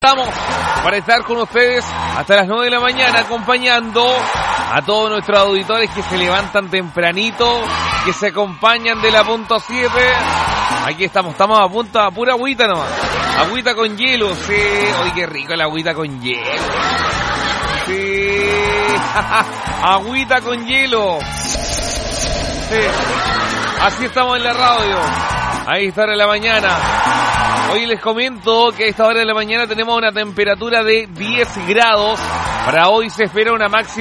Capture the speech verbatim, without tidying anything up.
Estamos para estar con ustedes hasta las nueve de la mañana, acompañando a todos nuestros auditores que se levantan tempranito, que se acompañan de la punto siete. Aquí estamos, estamos a punto, a pura agüita nomás. Agüita con hielo, sí. Oye, qué rico la agüita con hielo. Sí. Agüita con hielo. Sí. Así estamos en la radio. Ahí está en la mañana. Hoy les comento que a esta hora de la mañana tenemos una temperatura de diez grados. Para hoy se espera una máxima